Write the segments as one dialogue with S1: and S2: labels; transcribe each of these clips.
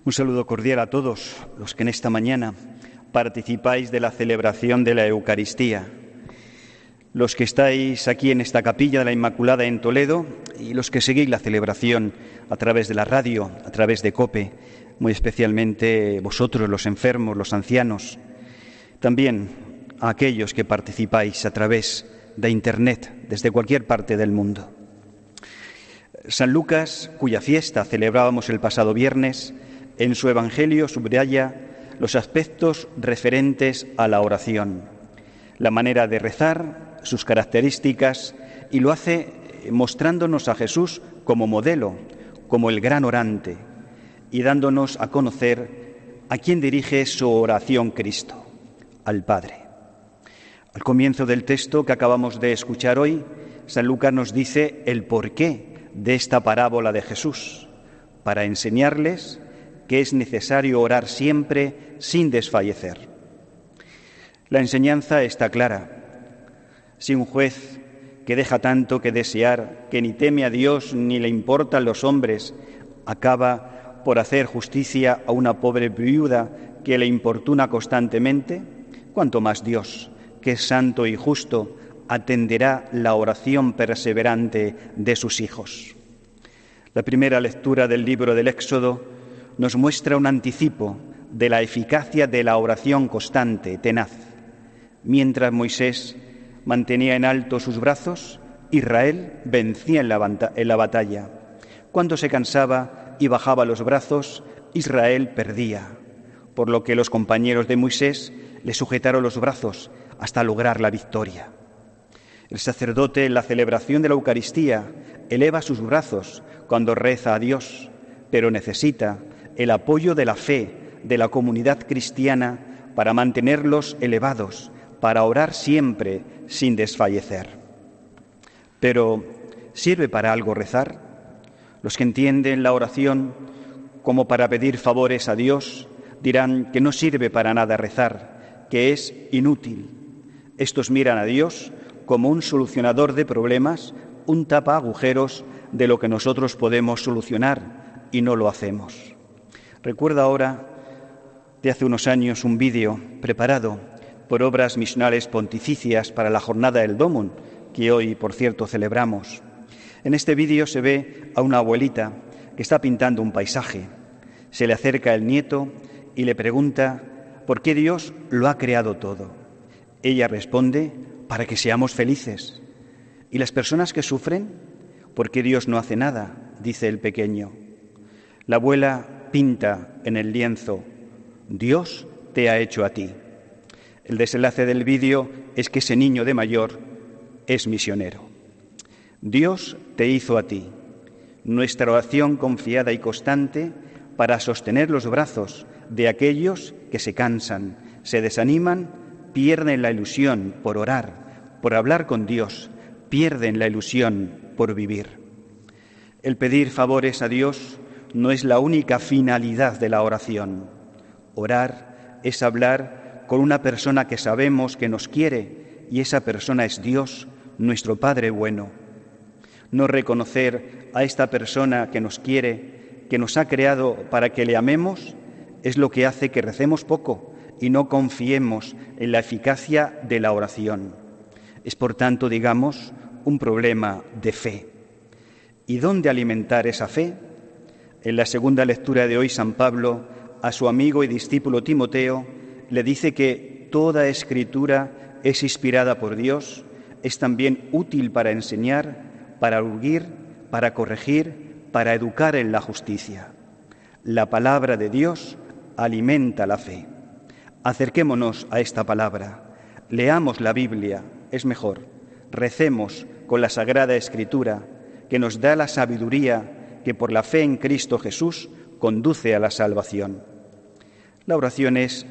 S1: Un saludo cordial a todos los que en esta mañana participáis de la celebración de la Eucaristía, los que estáis aquí en esta capilla de la Inmaculada en Toledo y los que seguís la celebración a través de la radio, a través de COPE, muy especialmente vosotros, los enfermos, los ancianos, también a aquellos que participáis a través de Internet desde cualquier parte del mundo. San Lucas, cuya fiesta celebrábamos el pasado viernes, en su Evangelio subraya los aspectos referentes a la oración, la manera de rezar, sus características, y lo hace mostrándonos a Jesús como modelo, como el gran orante, y dándonos a conocer a quién dirige su oración Cristo, al Padre. Al comienzo del texto que acabamos de escuchar hoy, San Lucas nos dice el porqué de esta parábola de Jesús, para enseñarles que es necesario orar siempre sin desfallecer. La enseñanza está clara. Si un juez que deja tanto que desear, que ni teme a Dios ni le importan los hombres, acaba por hacer justicia a una pobre viuda que le importuna constantemente, cuánto más Dios, que es santo y justo, atenderá la oración perseverante de sus hijos. La primera lectura del libro del Éxodo nos muestra un anticipo de la eficacia de la oración constante, tenaz. Mientras Moisés mantenía en alto sus brazos, Israel vencía en la batalla. Cuando se cansaba y bajaba los brazos, Israel perdía, por lo que los compañeros de Moisés le sujetaron los brazos hasta lograr la victoria. El sacerdote en la celebración de la Eucaristía eleva sus brazos cuando reza a Dios, pero necesita el apoyo de la fe de la comunidad cristiana para mantenerlos elevados, para orar siempre sin desfallecer. Pero, ¿sirve para algo rezar? Los que entienden la oración como para pedir favores a Dios dirán que no sirve para nada rezar, que es inútil. Estos miran a Dios como un solucionador de problemas, un tapa agujeros de lo que nosotros podemos solucionar y no lo hacemos. Recuerdo ahora de hace unos años un vídeo preparado por Obras Misionales Pontificias para la Jornada del Domum, que hoy, por cierto, celebramos. En este vídeo se ve a una abuelita que está pintando un paisaje. Se le acerca el nieto y le pregunta por qué Dios lo ha creado todo. Ella responde, para que seamos felices. ¿Y las personas que sufren? ¿Por qué Dios no hace nada?, dice el pequeño. La abuela pinta en el lienzo, Dios te ha hecho a ti. El desenlace del vídeo es que ese niño de mayor es misionero. Dios te hizo a ti. Nuestra oración confiada y constante para sostener los brazos de aquellos que se cansan, se desaniman, pierden la ilusión por orar, por hablar con Dios, pierden la ilusión por vivir. El pedir favores a Dios no es la única finalidad de la oración. Orar es hablar con una persona que sabemos que nos quiere y esa persona es Dios, nuestro Padre bueno. No reconocer a esta persona que nos quiere, que nos ha creado para que le amemos, es lo que hace que recemos poco y no confiemos en la eficacia de la oración. Es, por tanto, digamos, un problema de fe. ¿Y dónde alimentar esa fe? En la segunda lectura de hoy, San Pablo, a su amigo y discípulo Timoteo, le dice que toda escritura es inspirada por Dios, es también útil para enseñar, para urgir, para corregir, para educar en la justicia. La palabra de Dios alimenta la fe. Acerquémonos a esta palabra, leamos la Biblia, es mejor, recemos con la Sagrada Escritura, que nos da la sabiduría que por la fe en Cristo Jesús conduce a la salvación. La oración es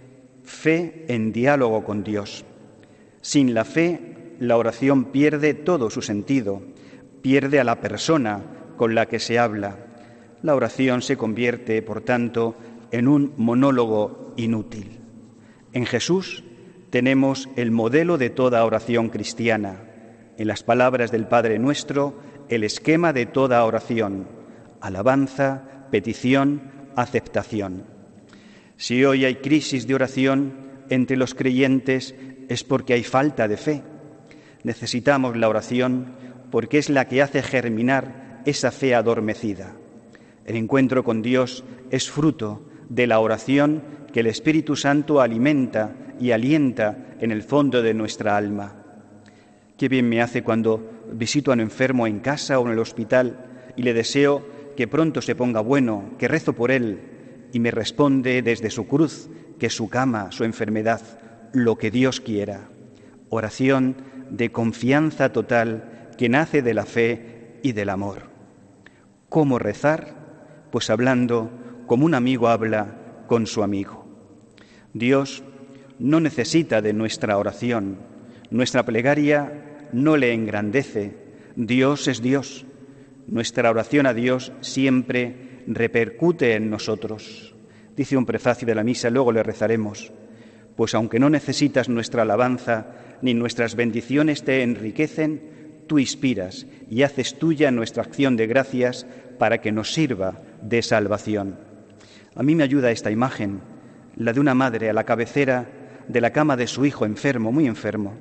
S1: fe en diálogo con Dios. Sin la fe, la oración pierde todo su sentido, pierde a la persona con la que se habla. La oración se convierte, por tanto, en un monólogo inútil. En Jesús tenemos el modelo de toda oración cristiana. En las palabras del Padre Nuestro, el esquema de toda oración: alabanza, petición, aceptación. Si hoy hay crisis de oración entre los creyentes es porque hay falta de fe. Necesitamos la oración porque es la que hace germinar esa fe adormecida. El encuentro con Dios es fruto de la oración que el Espíritu Santo alimenta y alienta en el fondo de nuestra alma. Qué bien me hace cuando visito a un enfermo en casa o en el hospital y le deseo que pronto se ponga bueno, que rezo por él y me responde desde su cruz, que su cama, su enfermedad, lo que Dios quiera. Oración de confianza total que nace de la fe y del amor. ¿Cómo rezar? Pues hablando como un amigo habla con su amigo. Dios no necesita de nuestra oración. Nuestra plegaria no le engrandece. Dios es Dios. Nuestra oración a Dios siempre repercute en nosotros. Dice un prefacio de la misa, luego le rezaremos. Pues aunque no necesitas nuestra alabanza, ni nuestras bendiciones te enriquecen, tú inspiras y haces tuya nuestra acción de gracias para que nos sirva de salvación. A mí me ayuda esta imagen, la de una madre a la cabecera de la cama de su hijo enfermo, muy enfermo.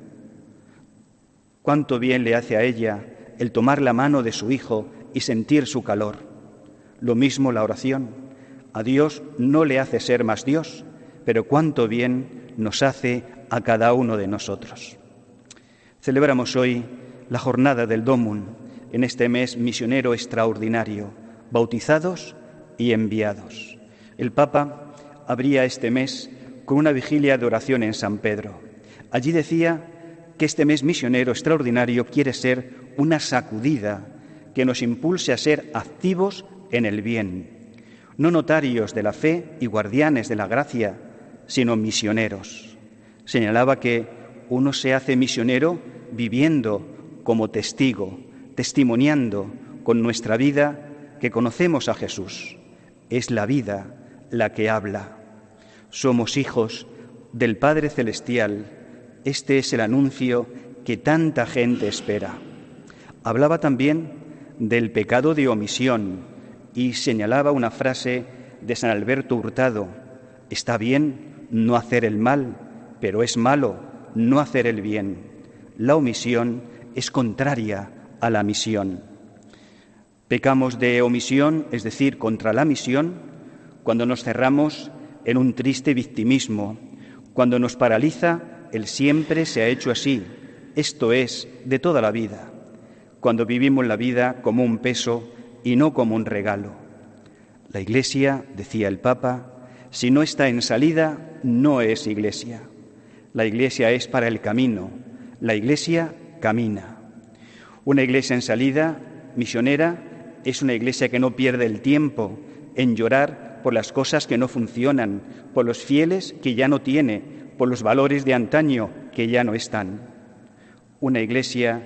S1: Cuánto bien le hace a ella el tomar la mano de su hijo y sentir su calor. Lo mismo la oración. A Dios no le hace ser más Dios, pero cuánto bien nos hace a cada uno de nosotros. Celebramos hoy la jornada del Domum, en este mes misionero extraordinario, bautizados y enviados. El Papa abría este mes con una vigilia de oración en San Pedro. Allí decía que este mes misionero extraordinario quiere ser una sacudida que nos impulse a ser activos en el bien, no notarios de la fe y guardianes de la gracia, sino misioneros. Señalaba que uno se hace misionero viviendo como testigo, testimoniando con nuestra vida que conocemos a Jesús. Es la vida la que habla. Somos hijos del Padre Celestial. Este es el anuncio que tanta gente espera. Hablaba también del pecado de omisión y señalaba una frase de San Alberto Hurtado: está bien no hacer el mal, pero es malo no hacer el bien. La omisión es contraria a la misión. Pecamos de omisión, es decir, contra la misión, cuando nos cerramos en un triste victimismo, cuando nos paraliza el siempre se ha hecho así, esto es, de toda la vida, cuando vivimos la vida como un peso y no como un regalo. La Iglesia, decía el Papa, si no está en salida, no es Iglesia. La Iglesia es para el camino, la Iglesia camina. Una Iglesia en salida, misionera, es una Iglesia que no pierde el tiempo en llorar por las cosas que no funcionan, por los fieles que ya no tiene, por los valores de antaño que ya no están. Una Iglesia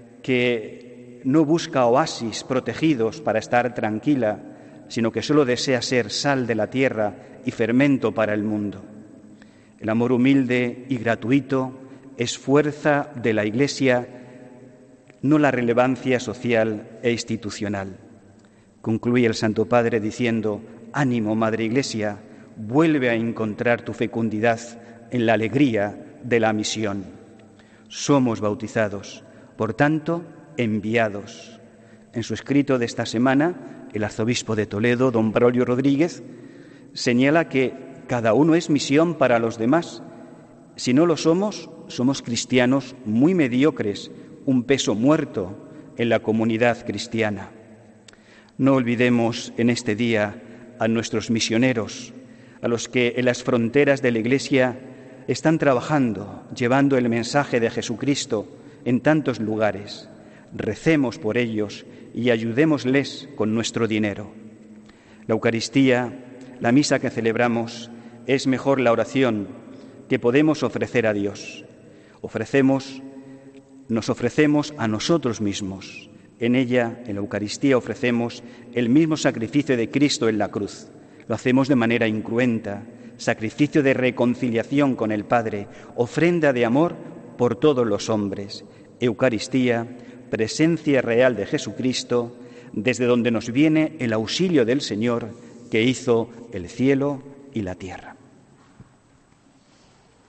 S1: que no busca oasis protegidos para estar tranquila, sino que solo desea ser sal de la tierra y fermento para el mundo. El amor humilde y gratuito es fuerza de la Iglesia, no la relevancia social e institucional. Concluye el Santo Padre diciendo: ánimo, Madre Iglesia, vuelve a encontrar tu fecundidad en la alegría de la misión. Somos bautizados, por tanto, enviados. En su escrito de esta semana, el arzobispo de Toledo, don Braulio Rodríguez, señala que cada uno es misión para los demás. Si no lo somos, somos cristianos muy mediocres, un peso muerto en la comunidad cristiana. No olvidemos en este día a nuestros misioneros, a los que en las fronteras de la Iglesia están trabajando, llevando el mensaje de Jesucristo en tantos lugares. Recemos por ellos y ayudémosles con nuestro dinero. La Eucaristía, la misa que celebramos, es mejor la oración que podemos ofrecer a Dios. Nos ofrecemos a nosotros mismos. En ella, en la Eucaristía, ofrecemos el mismo sacrificio de Cristo en la cruz. Lo hacemos de manera incruenta, sacrificio de reconciliación con el Padre, ofrenda de amor por todos los hombres. Eucaristía, presencia real de Jesucristo, desde donde nos viene el auxilio del Señor que hizo el cielo y la tierra.